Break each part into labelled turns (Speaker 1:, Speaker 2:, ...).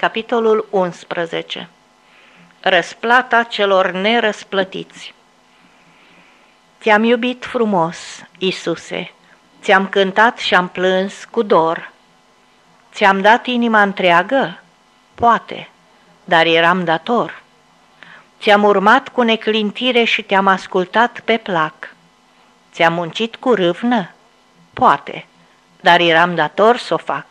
Speaker 1: Capitolul 11. Răsplata celor nerăsplătiți. Ți-am iubit frumos, Iisuse, ți-am cântat și-am plâns cu dor. Ți-am dat inima întreagă? Poate, dar eram dator. Ți-am urmat cu neclintire și te-am ascultat pe plac. Ți-am muncit cu râvnă? Poate, dar eram dator să o fac.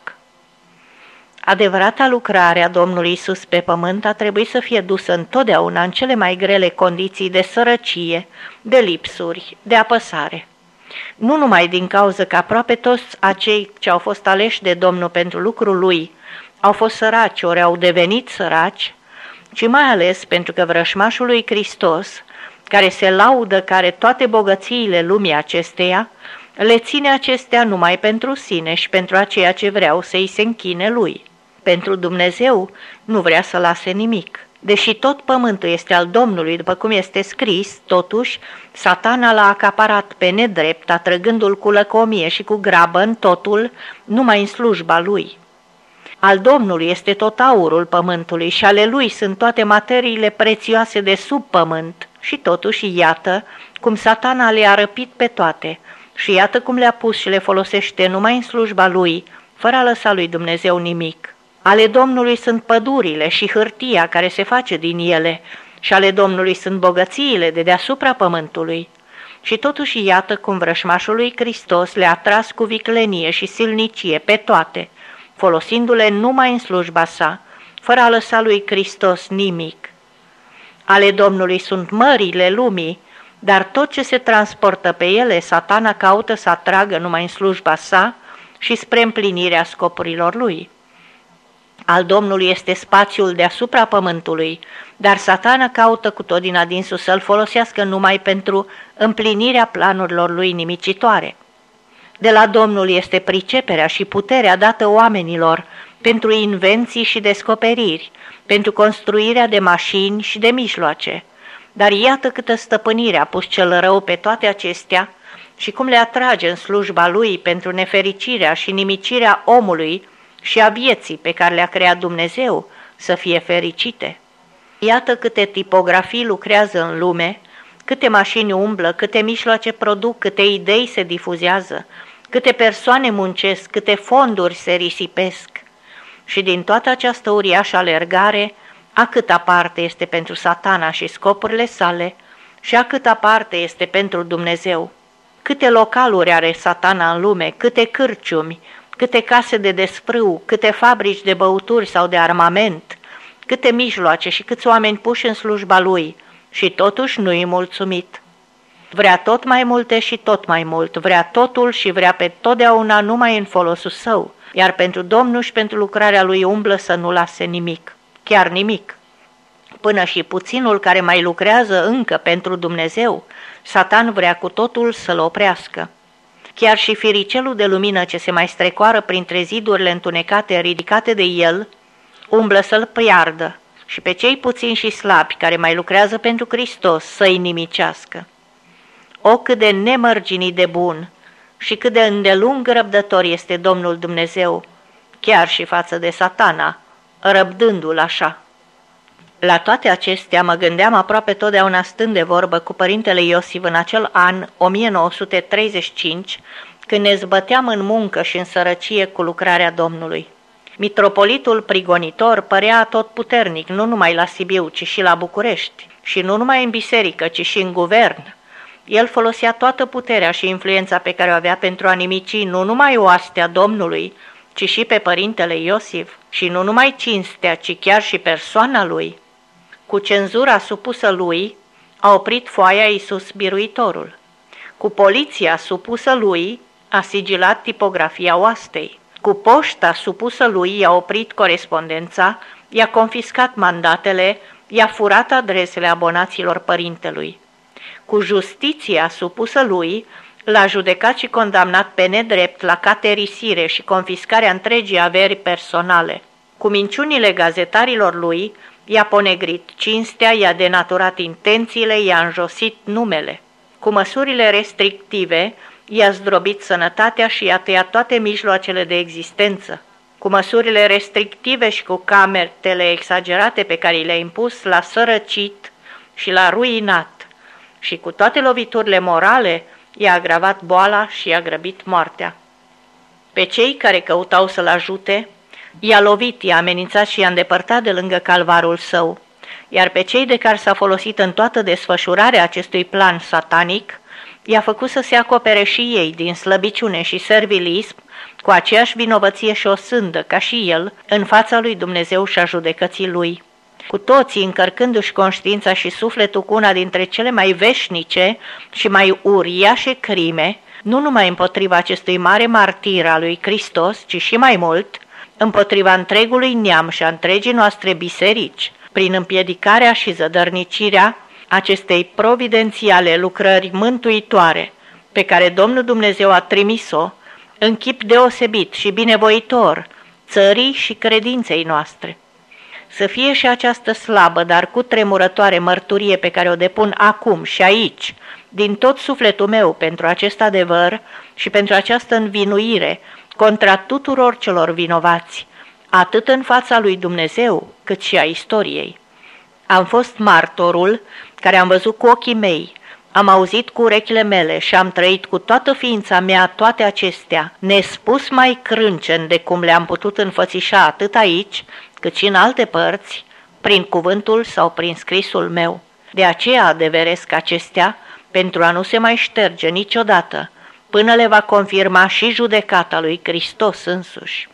Speaker 1: Adevărata lucrare a Domnului Iisus pe pământ a trebuit să fie dusă întotdeauna în cele mai grele condiții de sărăcie, de lipsuri, de apăsare. Nu numai din cauza că aproape toți acei ce au fost aleși de Domnul pentru lucrul Lui au fost săraci ori au devenit săraci, ci mai ales pentru că vrășmașul lui Hristos, care se laudă că are toate bogățiile lumii acesteia, le ține acestea numai pentru sine și pentru aceia ce vreau să-i se închine Lui. Pentru Dumnezeu nu vrea să lase nimic. Deși tot pământul este al Domnului, după cum este scris, totuși, Satana l-a acaparat pe nedrept, atrăgându-l cu lăcomie și cu grabă în totul, numai în slujba lui. Al Domnului este tot aurul pământului și ale lui sunt toate materiile prețioase de sub pământ. Și totuși, iată cum Satana le-a răpit pe toate și iată cum le-a pus și le folosește numai în slujba lui, fără a lăsa lui Dumnezeu nimic. Ale Domnului sunt pădurile și hârtia care se face din ele și ale Domnului sunt bogățiile de deasupra pământului. Și totuși iată cum vrășmașul lui Hristos le-a tras cu viclenie și silnicie pe toate, folosindu-le numai în slujba sa, fără a lăsa lui Hristos nimic. Ale Domnului sunt mările lumii, dar tot ce se transportă pe ele, Satana caută să atragă numai în slujba sa și spre împlinirea scopurilor lui. Al Domnului este spațiul deasupra pământului, dar Satana caută cu tot din adinsul să-l folosească numai pentru împlinirea planurilor lui nimicitoare. De la Domnul este priceperea și puterea dată oamenilor pentru invenții și descoperiri, pentru construirea de mașini și de mijloace. Dar iată câtă stăpânire a pus cel rău pe toate acestea și cum le atrage în slujba lui pentru nefericirea și nimicirea omului și a vieții pe care le-a creat Dumnezeu să fie fericite. Iată câte tipografii lucrează în lume, câte mașini umblă, câte mijloace produc, câte idei se difuzează, câte persoane muncesc, câte fonduri se risipesc. Și din toată această uriașă alergare, a câta parte este pentru Satana și scopurile sale și a câta parte este pentru Dumnezeu. Câte localuri are Satana în lume, câte cârciumi, câte case de desfrâu, câte fabrici de băuturi sau de armament, câte mijloace și câți oameni puși în slujba lui și totuși nu-i mulțumit. Vrea tot mai multe și tot mai mult, vrea totul și vrea pe totdeauna numai în folosul său, iar pentru Domnul și pentru lucrarea lui umblă să nu lase nimic, chiar nimic. Până și puținul care mai lucrează încă pentru Dumnezeu, Satan vrea cu totul să-l oprească. Chiar și firicelul de lumină ce se mai strecoară printre zidurile întunecate ridicate de el, umblă să-l piardă și pe cei puțini și slabi care mai lucrează pentru Hristos să-i nimicească. O, cât de nemărginit de bun și cât de îndelung răbdător este Domnul Dumnezeu, chiar și față de Satana, răbdându-l așa. La toate acestea mă gândeam aproape totdeauna stând de vorbă cu părintele Iosif în acel an 1935, când ne zbăteam în muncă și în sărăcie cu lucrarea Domnului. Mitropolitul prigonitor părea atotputernic nu numai la Sibiu, ci și la București, și nu numai în biserică, ci și în guvern. El folosea toată puterea și influența pe care o avea pentru a nimici nu numai oastea Domnului, ci și pe părintele Iosif, și nu numai cinstea, ci chiar și persoana lui. Cu cenzura supusă lui, a oprit foaia Iisus Biruitorul. Cu poliția supusă lui, a sigilat tipografia oastei. Cu poșta supusă lui, i-a oprit corespondența, i-a confiscat mandatele, i-a furat adresele abonaților părintelui. Cu justiția supusă lui, l-a judecat și condamnat pe nedrept la caterisire și confiscarea întregii averi personale. Cu minciunile gazetarilor lui, i-a ponegrit cinstea, i-a denaturat intențiile, i-a înjosit numele. Cu măsurile restrictive, i-a zdrobit sănătatea și i-a tăiat toate mijloacele de existență. cu măsurile restrictive și cu camerele exagerate pe care le-a impus, l-a sărăcit și l-a ruinat și cu toate loviturile morale i-a agravat boala și i-a grăbit moartea. Pe cei care căutau să-l ajute, i-a lovit, i-a amenințat și i-a îndepărtat de lângă calvarul său, iar pe cei de care s-a folosit în toată desfășurarea acestui plan satanic, i-a făcut să se acopere și ei din slăbiciune și servilism, cu aceeași vinovăție și o sândă ca și el, în fața lui Dumnezeu și a judecății lui. Cu toții încărcându-și conștiința și sufletul cu una dintre cele mai veșnice și mai uriașe crime, nu numai împotriva acestui mare martir al lui Hristos, ci și mai mult, împotriva întregului neam și a întregii noastre biserici, prin împiedicarea și zădărnicirea acestei providențiale lucrări mântuitoare, pe care Domnul Dumnezeu a trimis-o, în chip deosebit și binevoitor, țării și credinței noastre. Să fie și această slabă, dar cutremurătoare mărturie pe care o depun acum și aici, din tot sufletul meu pentru acest adevăr și pentru această învinuire contra tuturor celor vinovați, atât în fața lui Dumnezeu, cât și a istoriei. Am fost martorul care am văzut cu ochii mei, am auzit cu urechile mele și am trăit cu toată ființa mea toate acestea, nespus mai crâncen de cum le-am putut înfățișa atât aici, cât și în alte părți, prin cuvântul sau prin scrisul meu. De aceea adeveresc acestea, pentru a nu se mai șterge niciodată, până le va confirma și judecata lui Hristos însuși.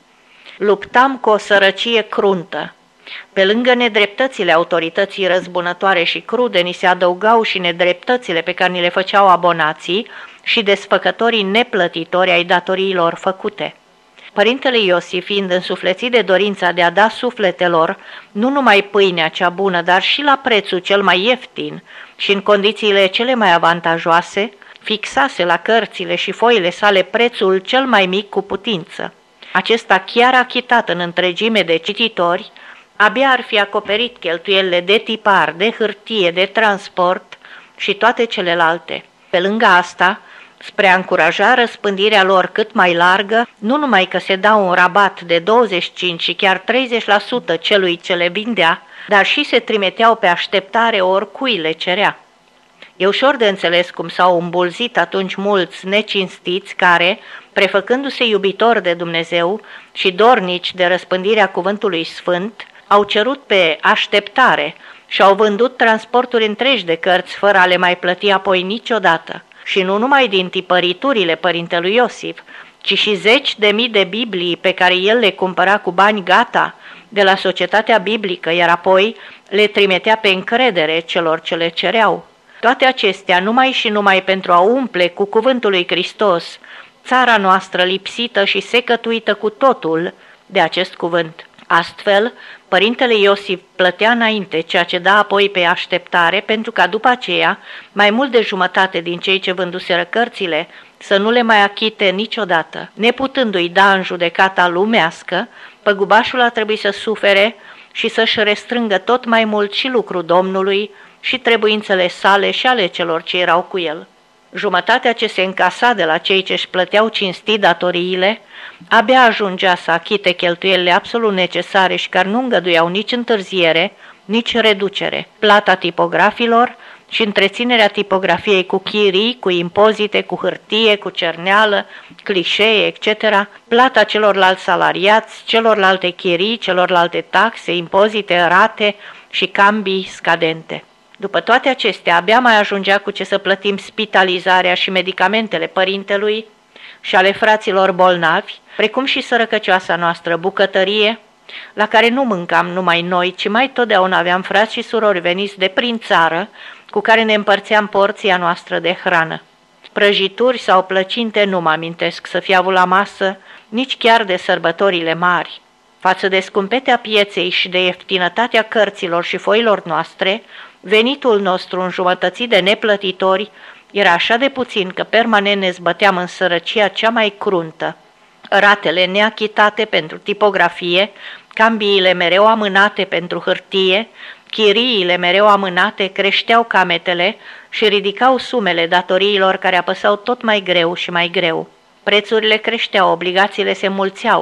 Speaker 1: Luptam cu o sărăcie cruntă. Pe lângă nedreptățile autorității răzbunătoare și crude, ni se adăugau și nedreptățile pe care ni le făceau abonații și desfăcătorii neplătitori ai datoriilor făcute. Părintele Iosif, fiind însuflețit de dorința de a da sufletelor nu numai pâinea cea bună, dar și la prețul cel mai ieftin și în condițiile cele mai avantajoase, fixase la cărțile și foile sale prețul cel mai mic cu putință. Acesta chiar achitat în întregime de cititori, abia ar fi acoperit cheltuielile de tipar, de hârtie, de transport și toate celelalte. Pe lângă asta, spre a încuraja răspândirea lor cât mai largă, nu numai că se dau un rabat de 25 și chiar 30% celui ce le vindea, dar și se trimiteau pe așteptare oricui le cerea. E ușor de înțeles cum s-au îmbulzit atunci mulți necinstiți care, prefăcându-se iubitori de Dumnezeu și dornici de răspândirea cuvântului sfânt, au cerut pe așteptare și au vândut transporturi întregi de cărți fără a le mai plăti apoi niciodată. Și nu numai din tipăriturile părintelui Iosif, ci și 10.000 de Biblii pe care el le cumpăra cu bani gata de la Societatea Biblică, iar apoi le trimitea pe încredere celor ce le cereau. Toate acestea numai și numai pentru a umple cu cuvântul lui Hristos țara noastră lipsită și secătuită cu totul de acest cuvânt. Astfel, părintele Iosif plătea înainte ceea ce da apoi pe așteptare, pentru ca după aceea, mai mult de jumătate din cei ce vânduseră cărțile să nu le mai achite niciodată. Neputându-i da în judecata lumească, păgubașul a trebuit să sufere și să-și restrângă tot mai mult și lucrul Domnului și trebuințele sale și ale celor ce erau cu el. Jumătatea ce se încasa de la cei ce își plăteau cinstit datoriile, abia ajungea să achite cheltuielile absolut necesare și care nu îngăduiau nici întârziere, nici reducere, plata tipografilor și întreținerea tipografiei cu chirii, cu impozite, cu hârtie, cu cerneală, clișee, etc., plata celorlalți salariați, celorlalte chirii, celorlalte taxe, impozite, rate și cambii scadente. După toate acestea, abia mai ajungea cu ce să plătim spitalizarea și medicamentele părintelui și ale fraților bolnavi, precum și sărăcăcioasa noastră bucătărie, la care nu mâncam numai noi, ci mai totdeauna aveam frați și surori veniți de prin țară, cu care ne împărțeam porția noastră de hrană. Prăjituri sau plăcinte nu mă amintesc să fi avut la masă, nici chiar de sărbătorile mari. Față de scumpetea pieței și de ieftinătatea cărților și foilor noastre, venitul nostru înjumătățit de neplătitori era așa de puțin că permanent ne zbăteam în sărăcia cea mai cruntă. Ratele neachitate pentru tipografie, cambiile mereu amânate pentru hârtie, chiriile mereu amânate creșteau cametele și ridicau sumele datoriilor care apăsau tot mai greu și mai greu. Prețurile creșteau, obligațiile se mulțeau,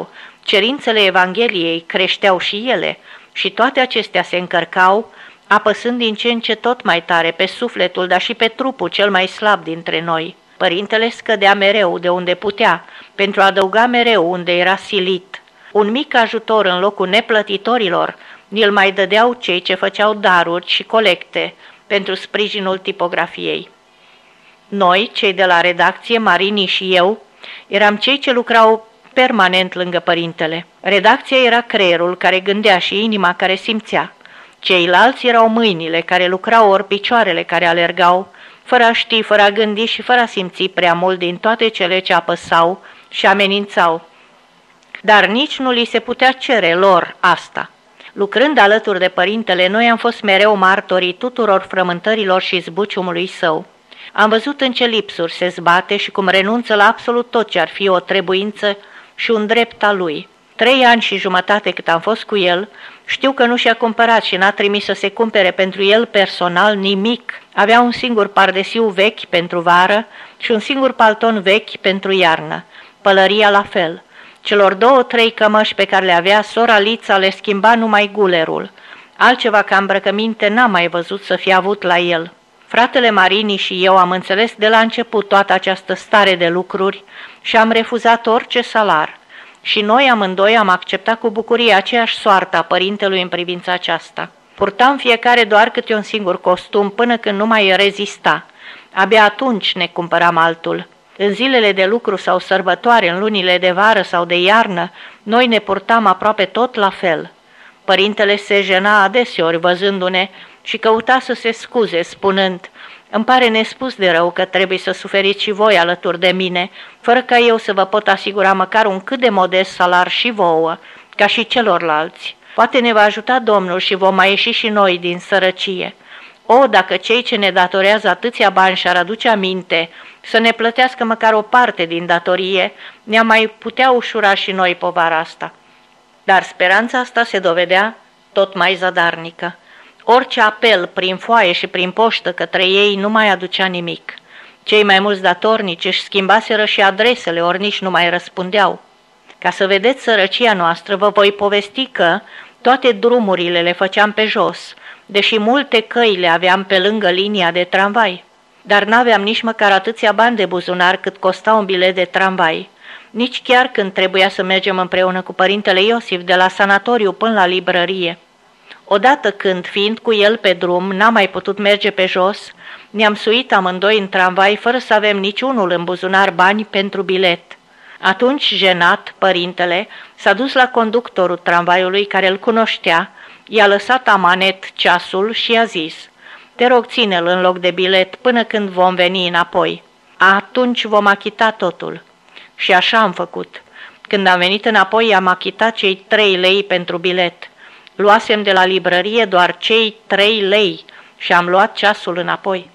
Speaker 1: Cerințele Evangheliei creșteau și ele și toate acestea se încărcau, apăsând din ce în ce tot mai tare pe sufletul, dar și pe trupul cel mai slab dintre noi. Părintele scădea mereu de unde putea, pentru a adăuga mereu unde era silit. Un mic ajutor în locul neplătitorilor ni-l mai dădeau cei ce făceau daruri și colecte pentru sprijinul tipografiei. Noi, cei de la redacție, Marini și eu, eram cei ce lucrau permanent lângă părintele. Redacția era creierul care gândea și inima care simțea. Ceilalți erau mâinile care lucrau ori picioarele care alergau, fără a ști, fără a gândi și fără a simți prea mult din toate cele ce apăsau și amenințau. Dar nici nu li se putea cere lor asta. Lucrând alături de părintele, noi am fost mereu martorii tuturor frământărilor și zbuciumului său. Am văzut în ce lipsuri se zbate și cum renunță la absolut tot ce ar fi o trebuință și un drept al lui. 3 ani și jumătate cât am fost cu el, știu că nu și-a cumpărat și n-a trimis să se cumpere pentru el personal nimic. Avea un singur pardesiu vechi pentru vară și un singur palton vechi pentru iarnă. Pălăria la fel. Celor 2-3 cămăși pe care le avea, sora Lița le schimba numai gulerul. Altceva ca îmbrăcăminte n-am mai văzut să fie avut la el. Fratele Marini și eu am înțeles de la început toată această stare de lucruri și am refuzat orice salar. Și noi amândoi am acceptat cu bucurie aceeași soartă a părintelui în privința aceasta. Purtam fiecare doar câte un singur costum până când nu mai rezista. Abia atunci ne cumpăram altul. În zilele de lucru sau sărbătoare, în lunile de vară sau de iarnă, noi ne purtam aproape tot la fel. Părintele se jena adeseori văzându-ne și căuta să se scuze, spunând: "Îmi pare nespus de rău că trebuie să suferiți și voi alături de mine, fără ca eu să vă pot asigura măcar un cât de modest salar și vouă, ca și celorlalți. Poate ne va ajuta Domnul și vom mai ieși și noi din sărăcie. O, dacă cei ce ne datorează atâția bani și-ar aduce aminte să ne plătească măcar o parte din datorie, ne-am mai putea ușura și noi povara asta." Dar speranța asta se dovedea tot mai zadarnică. Orice apel prin foaie și prin poștă către ei nu mai aducea nimic. Cei mai mulți datornici își schimbaseră și adresele, ori nici nu mai răspundeau. Ca să vedeți sărăcia noastră, vă voi povesti că toate drumurile le făceam pe jos, deși multe căi le aveam pe lângă linia de tramvai. Dar n-aveam nici măcar atâția bani de buzunar cât costa un bilet de tramvai. Nici chiar când trebuia să mergem împreună cu părintele Iosif de la sanatoriu până la librărie. Odată când, fiind cu el pe drum, n-am mai putut merge pe jos, ne-am suit amândoi în tramvai fără să avem niciunul în buzunar bani pentru bilet. Atunci, jenat, părintele s-a dus la conductorul tramvaiului care îl cunoștea, i-a lăsat amanet ceasul și i-a zis: "Te rog, ține-l în loc de bilet până când vom veni înapoi. Atunci vom achita totul." Și așa am făcut. Când am venit înapoi, am achitat cei 3 lei pentru bilet. Luasem de la librărie doar cei 3 lei și am luat ceasul înapoi.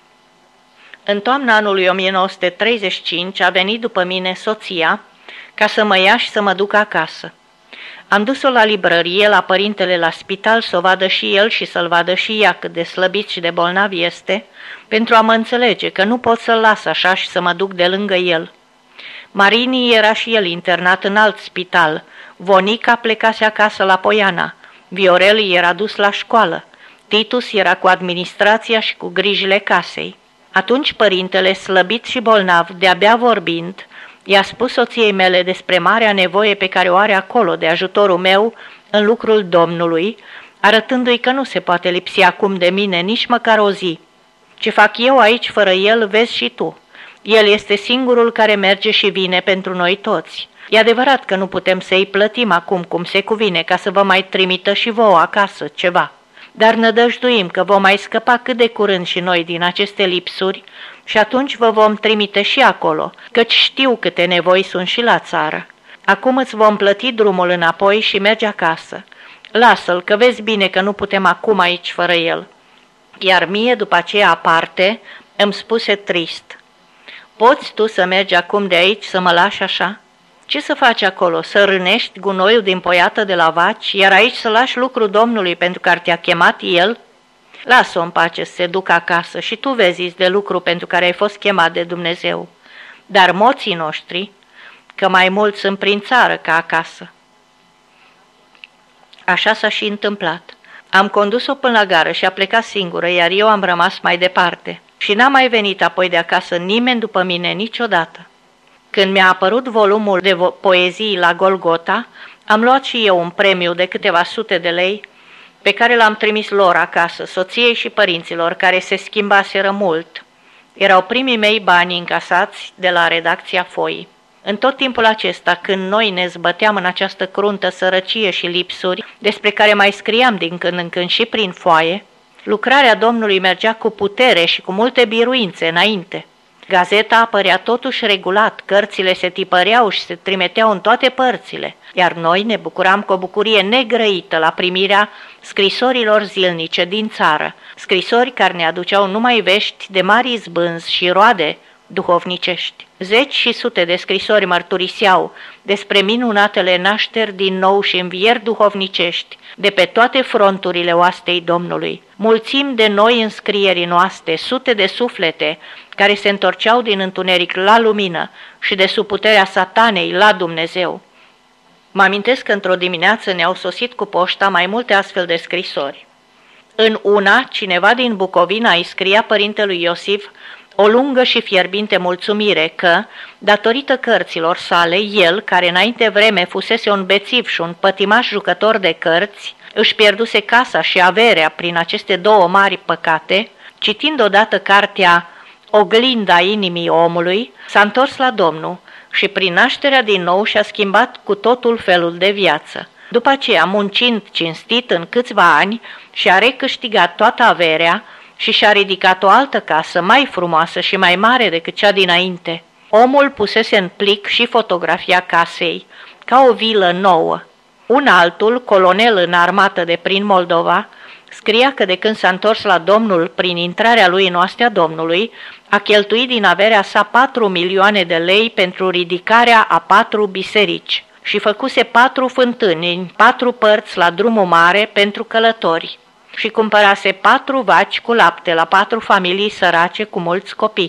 Speaker 1: În toamna anului 1935 a venit după mine soția ca să mă ia și să mă duc acasă. Am dus-o la librărie, la părintele la spital, să o vadă și el și să-l vadă și ea cât de slăbit și de bolnav este, pentru a mă înțelege că nu pot să-l las așa și să mă duc de lângă el. Marini era și el internat în alt spital, Vonica plecase acasă la Poiana, Viorel era dus la școală, Titus era cu administrația și cu grijile casei. Atunci părintele, slăbit și bolnav, de-abia vorbind, i-a spus soției mele despre marea nevoie pe care o are acolo de ajutorul meu în lucrul Domnului, arătându-i că nu se poate lipsi acum de mine nici măcar o zi. Ce fac eu aici fără el, vezi și tu. El este singurul care merge și vine pentru noi toți. E adevărat că nu putem să-i plătim acum cum se cuvine ca să vă mai trimită și vouă acasă ceva. Dar nădăjduim că vom mai scăpa cât de curând și noi din aceste lipsuri și atunci vă vom trimite și acolo, căci știu câte nevoi sunt și la țară. Acum îți vom plăti drumul înapoi și mergi acasă. Lasă-l, că vezi bine că nu putem acum aici fără el." Iar mie, după aceea aparte, îmi spuse trist: "Poți tu să mergi acum de aici să mă lași așa? Ce să faci acolo? Să rânești gunoiul din poiată de la vaci, iar aici să lași lucrul Domnului pentru care te-a chemat el? Lasă-o în pace să se ducă acasă și tu vezi de lucru pentru care ai fost chemat de Dumnezeu. Dar moții noștri, că mai mulți sunt prin țară ca acasă." Așa s-a și întâmplat. Am condus-o până la gară și a plecat singură, iar eu am rămas mai departe. Și n-a mai venit apoi de acasă nimeni după mine niciodată. Când mi-a apărut volumul de poezii la Golgota, am luat și eu un premiu de câteva sute de lei, pe care l-am trimis lor acasă, soției și părinților, care se schimbaseră mult. Erau primii mei bani încasați de la redacția Foii. În tot timpul acesta, când noi ne zbăteam în această cruntă sărăcie și lipsuri, despre care mai scriam din când în când și prin foaie, lucrarea Domnului mergea cu putere și cu multe biruințe înainte. Gazeta apărea totuși regulat, cărțile se tipăreau și se trimiteau în toate părțile, iar noi ne bucuram cu o bucurie negrăită la primirea scrisorilor zilnice din țară, scrisori care ne aduceau numai vești de mari izbânzi și roade duhovnicești. Zeci și sute de scrisori mărturiseau despre minunatele nașteri din nou și învieri duhovnicești de pe toate fronturile oastei Domnului. Mulțimi de noi înscrieri noastre, sute de suflete care se întorceau din întuneric la lumină și de sub puterea satanei la Dumnezeu. Mă amintesc că într-o dimineață ne-au sosit cu poșta mai multe astfel de scrisori. În una, cineva din Bucovina îi scria părintelui Iosif o lungă și fierbinte mulțumire că, datorită cărților sale, el, care înainte vreme fusese un bețiv și un pătimaș jucător de cărți, își pierduse casa și averea prin aceste două mari păcate, citind odată cartea Oglinda inimii omului, s-a întors la Domnul și prin nașterea din nou și-a schimbat cu totul felul de viață. După aceea, muncind cinstit în câțiva ani, și-a recâștigat toată averea și și-a ridicat o altă casă mai frumoasă și mai mare decât cea dinainte. Omul pusese în plic și fotografia casei, ca o vilă nouă. Un altul, colonel în armată de prin Moldova, scria că de când s-a întors la Domnul prin intrarea lui în oastea Domnului, a cheltuit din averea sa 4 milioane de lei pentru ridicarea a 4 biserici și făcuse 4 fântâni în 4 părți la drumul mare pentru călători și cumpărase 4 vaci cu lapte la 4 familii sărace cu mulți copii.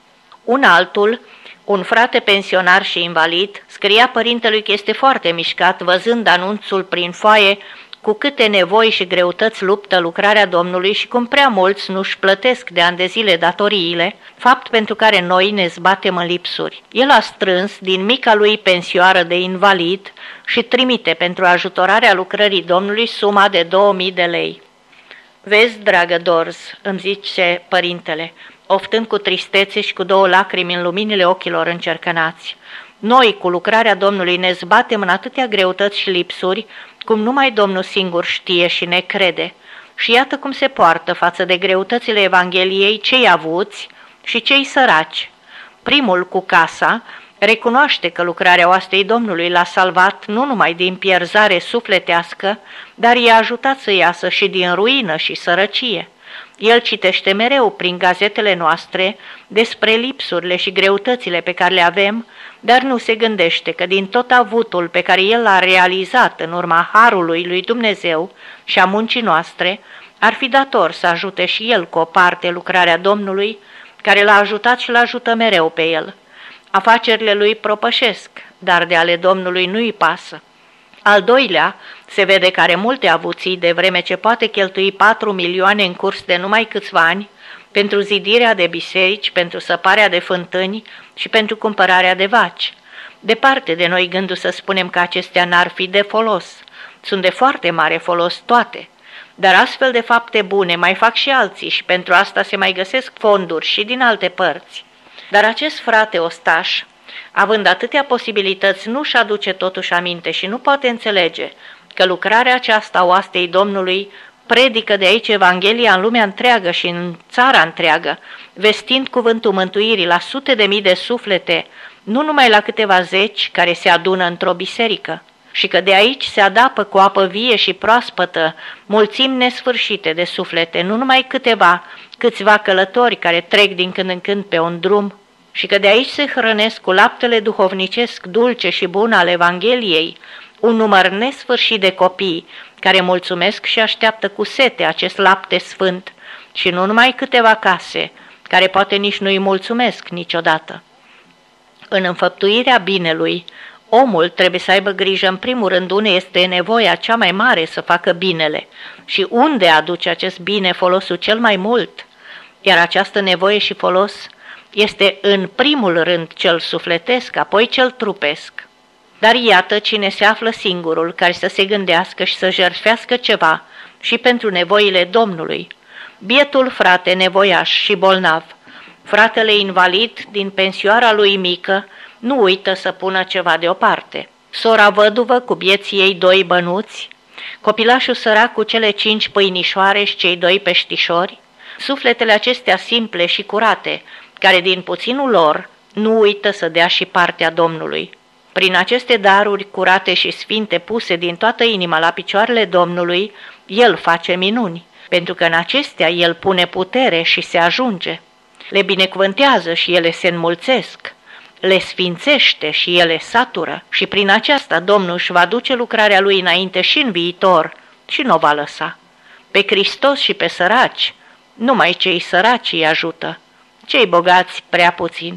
Speaker 1: Un altul, un frate pensionar și invalid, scria părintelui că este foarte mișcat văzând anunțul prin foaie cu câte nevoi și greutăți luptă lucrarea Domnului și cum prea mulți nu-și plătesc de ani de zile datoriile, fapt pentru care noi ne zbatem în lipsuri. El a strâns din mica lui pensioară de invalid și trimite pentru ajutorarea lucrării Domnului suma de 2000 de lei. Vezi, dragă Dorz, îmi zice părintele, oftând cu tristețe și cu 2 lacrimi în luminile ochilor încercănați. Noi, cu lucrarea Domnului, ne zbatem în atâtea greutăți și lipsuri, cum numai Domnul singur știe și ne crede. Și iată cum se poartă față de greutățile Evangheliei cei avuți și cei săraci. Primul, cu casa, recunoaște că lucrarea oastei Domnului l-a salvat nu numai din pierzare sufletească, dar i-a ajutat să iasă și din ruină și sărăcie. El citește mereu prin gazetele noastre despre lipsurile și greutățile pe care le avem, dar nu se gândește că din tot avutul pe care el l-a realizat în urma harului lui Dumnezeu și a muncii noastre, ar fi dator să ajute și el cu o parte lucrarea Domnului, care l-a ajutat și l-ajută mereu pe el. Afacerile lui propășesc, dar de ale Domnului nu-i pasă. Al doilea, se vede că are multe avuții, de vreme ce poate cheltui 4 milioane în curs de numai câțiva ani pentru zidirea de biserici, pentru săparea de fântâni și pentru cumpărarea de vaci. Departe de noi gândul să spunem că acestea n-ar fi de folos. Sunt de foarte mare folos toate. Dar astfel de fapte bune mai fac și alții și pentru asta se mai găsesc fonduri și din alte părți. Dar acest frate ostaș, având atâtea posibilități, nu-și aduce totuși aminte și nu poate înțelege că lucrarea aceasta oastei Domnului predică de aici Evanghelia în lumea întreagă și în țara întreagă, vestind cuvântul mântuirii la sute de mii de suflete, nu numai la câteva zeci care se adună într-o biserică, și că de aici se adapă cu apă vie și proaspătă mulțimi nesfârșite de suflete, nu numai câțiva călători care trec din când în când pe un drum, și că de aici se hrănesc cu laptele duhovnicesc dulce și bun al Evangheliei un număr nesfârșit de copii care mulțumesc și așteaptă cu sete acest lapte sfânt și nu numai câteva case care poate nici nu-i mulțumesc niciodată. În înfăptuirea binelui, Omul trebuie să aibă grijă în primul rând unde este nevoia cea mai mare să facă binele și unde aduce acest bine folosul cel mai mult, iar această nevoie și folos este în primul rând cel sufletesc, apoi cel trupesc. Dar iată cine se află singurul care să se gândească și să jertfească ceva și pentru nevoile Domnului. Bietul frate nevoiaș și bolnav, fratele invalid din pensioara lui mică, nu uită să pună ceva deoparte. Sora văduvă cu bieții ei 2 bănuți, copilașul sărac cu cele 5 pâinișoare și cei 2 peștișori, sufletele acestea simple și curate, care din puținul lor nu uită să dea și partea Domnului. Prin aceste daruri curate și sfinte puse din toată inima la picioarele Domnului, El face minuni, pentru că în acestea El pune putere și se ajunge. Le binecuvântează și ele se înmulțesc, le sfințește și ele satură și prin aceasta Domnul își va duce lucrarea Lui înainte și în viitor și nu o va lăsa. Pe Hristos și pe săraci, numai cei săraci îi ajută, cei bogați prea puțin.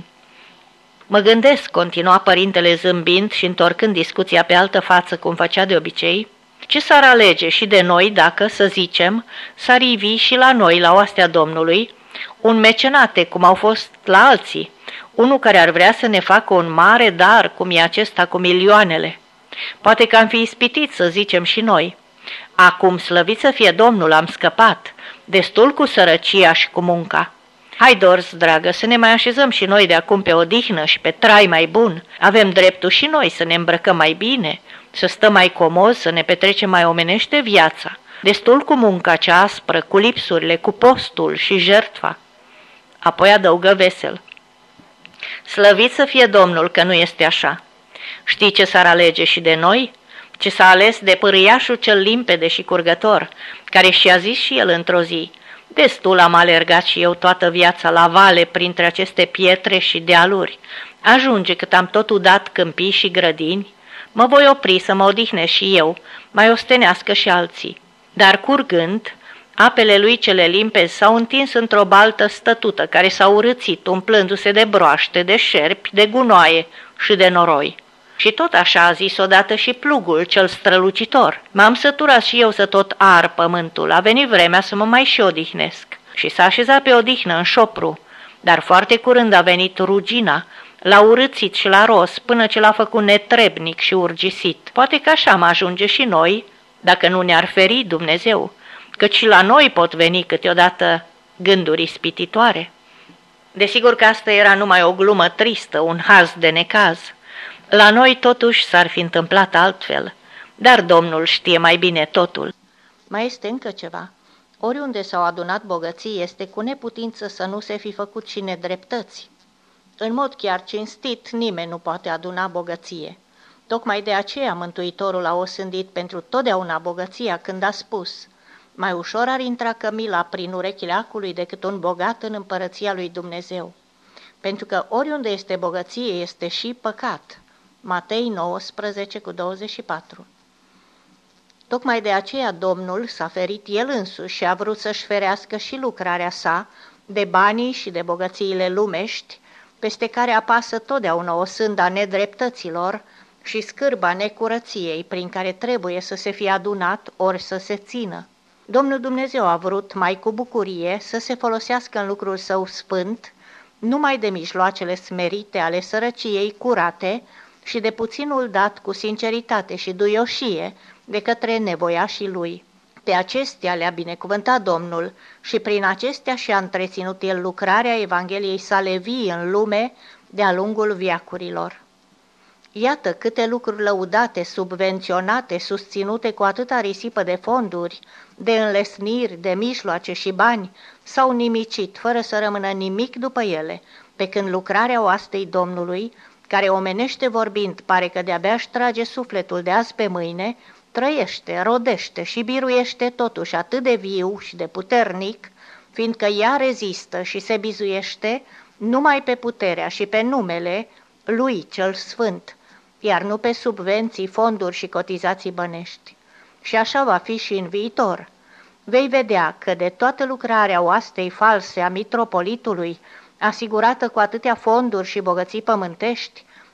Speaker 1: Mă gândesc, continua părintele zâmbind și întorcând discuția pe altă față cum făcea de obicei, ce s-ar alege și de noi dacă, să zicem, s-ar ivi și la noi, la oastea Domnului, un mecenate, cum au fost la alții, unul care ar vrea să ne facă un mare dar, cum e acesta cu milioanele. Poate că am fi ispitiți, să zicem și noi. Acum, slăvit să fie Domnul, am scăpat, destul cu sărăcia și cu munca. Hai, Dors, dragă, să ne mai așezăm și noi de acum pe odihnă și pe trai mai bun. Avem dreptul și noi să ne îmbrăcăm mai bine, să stăm mai comozi, să ne petrecem mai omenește viața. Destul cu munca cea aspră, cu lipsurile, cu postul și jertfa. Apoi adăugă vesel. Slăvit să fie Domnul că nu este așa. Știi ce s-ar alege și de noi? Ce s-a ales de pârâiașul cel limpede și curgător, care și-a zis și el într-o zi: destul am alergat și eu toată viața la vale printre aceste pietre și dealuri. Ajunge cât am tot udat câmpii și grădini. Mă voi opri să mă odihnesc și eu, mai ostenească și alții. Dar curgând, apele lui cele limpezi s-au întins într-o baltă stătută care s-a urâțit, umplându-se de broaște, de șerpi, de gunoaie și de noroi. Și tot așa a zis odată și plugul cel strălucitor: m-am săturat și eu să tot ar pământul, a venit vremea să mă mai și odihnesc. Și s-a așezat pe odihnă în șopru, dar foarte curând a venit rugina, l-a urâțit și l-a ros până ce l-a făcut netrebnic și urgisit. Poate că așa mă ajunge și noi, dacă nu ne-ar feri Dumnezeu, căci și la noi pot veni câteodată gânduri ispititoare. Desigur că asta era numai o glumă tristă, un haz de necaz. La noi totuși s-ar fi întâmplat altfel, dar Domnul știe mai bine totul. Mai este încă ceva. Oriunde s-au adunat bogății, este cu neputință să nu se fi făcut și nedreptăți. În mod chiar cinstit, nimeni nu poate aduna bogăție. Tocmai de aceea Mântuitorul a osândit pentru totdeauna bogăția când a spus: mai ușor ar intra cămila prin urechile acului decât un bogat în împărăția lui Dumnezeu. Pentru că oriunde este bogăție, este și păcat. Matei 19:24. Tocmai de aceea Domnul s-a ferit El însuși și a vrut să-și ferească și lucrarea sa de banii și de bogățiile lumești, peste care apasă totdeauna o sânda nedreptăților și scârba necurăției prin care trebuie să se fie adunat ori să se țină. Domnul Dumnezeu a vrut mai cu bucurie să se folosească în lucrul său sfânt numai de mijloacele smerite ale sărăciei curate și de puținul dat cu sinceritate și duioșie de către nevoiașii lui. Pe acestea le-a binecuvântat Domnul și prin acestea și-a întreținut El lucrarea Evangheliei sale vii în lume de-a lungul veacurilor. Iată câte lucruri lăudate, subvenționate, susținute cu atâta risipă de fonduri, de înlesniri, de mijloace și bani, s-au nimicit fără să rămână nimic după ele, pe când lucrarea oastei Domnului, care omenește vorbind pare că de-abia își trage sufletul de azi pe mâine, trăiește, rodește și biruiește totuși atât de viu și de puternic, fiindcă ea rezistă și se bizuiește numai pe puterea și pe numele lui cel sfânt, iar nu pe subvenții, fonduri și cotizații bănești. Și așa va fi și în viitor. Vei vedea că de toată lucrarea oastei false a mitropolitului, asigurată cu atâtea fonduri și bogății pământești,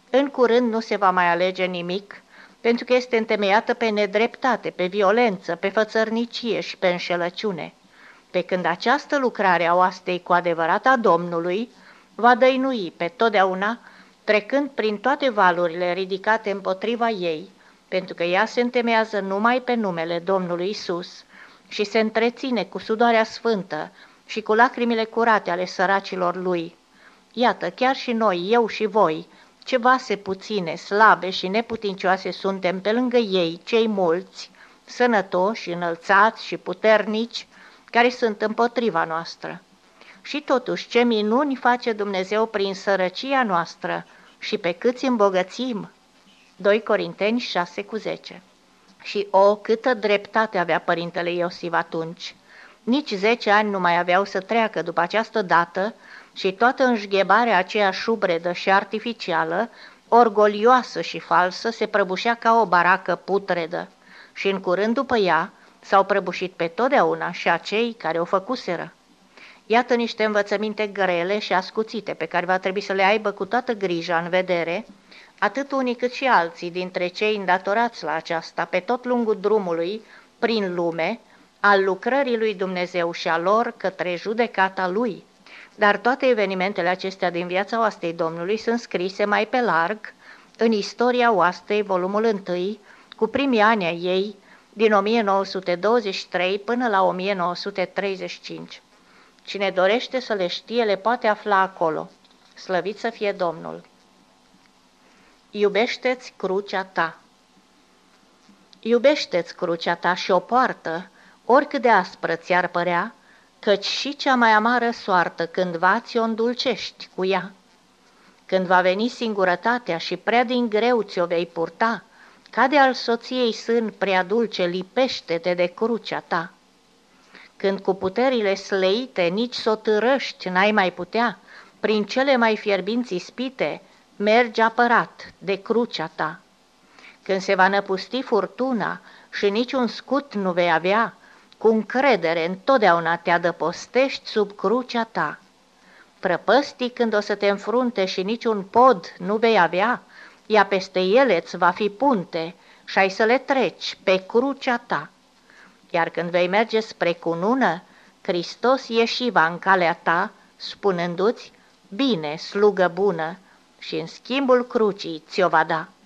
Speaker 1: În curând nu se va mai alege nimic, pentru că este întemeiată pe nedreptate, pe violență, pe fățărnicie și pe înșelăciune. Pe când această lucrare a oastei cu adevărat a Domnului va dăinui pe totdeauna, trecând prin toate valurile ridicate împotriva ei, pentru că ea se întemeiază numai pe numele Domnului Isus și se întreține cu sudoarea sfântă și cu lacrimile curate ale săracilor lui. Iată, chiar și noi, eu și voi, ce vase puține, slabe și neputincioase suntem pe lângă ei, cei mulți, sănătoși, înălțați și puternici, care sunt împotriva noastră. Și totuși, ce minuni face Dumnezeu prin sărăcia noastră și pe câți îmbogățim? 2 Corinteni 6,10. Și câtă dreptate avea părintele Iosif atunci! Nici 10 ani nu mai aveau să treacă după această dată și toată înșghebarea aceea șubredă și artificială, orgolioasă și falsă, se prăbușea ca o baracă putredă. Și în curând după ea s-au prăbușit pe totdeauna și acei care o făcuseră. Iată niște învățăminte grele și ascuțite pe care va trebui să le aibă cu toată grija în vedere, atât unii cât și alții dintre cei îndatorați la aceasta pe tot lungul drumului, prin lume, al lucrării lui Dumnezeu și a lor către judecata lui. Dar toate evenimentele acestea din viața oastei Domnului sunt scrise mai pe larg în Istoria oastei, volumul 1, cu primii ani ai ei, din 1923 până la 1935. Cine dorește să le știe, le poate afla acolo. Slăvit să fie Domnul! Iubește-ți crucea ta. Iubește-ți crucea ta și o poartă, oricât de aspră ți-ar părea, căci și cea mai amară soartă cândva ți-o îndulcești cu ea. Când va veni singurătatea și prea din greu ți-o vei purta, ca de al soției sân prea dulce, lipește-te de crucea ta. Când cu puterile sleite nici s-o târăști n-ai mai putea, prin cele mai fierbinți ispite, mergi apărat de crucea ta. Când se va năpusti furtuna și niciun scut nu vei avea, cu încredere întotdeauna te adăpostești sub crucea ta. Prăpăstii când o să te înfrunte și niciun pod nu vei avea, ea peste ele îți va fi punte și ai să le treci pe crucea ta. Iar când vei merge spre cunună, Hristos ieși va în calea ta, spunându-ți, bine, slugă bună, și în schimbul crucii ți-o va da.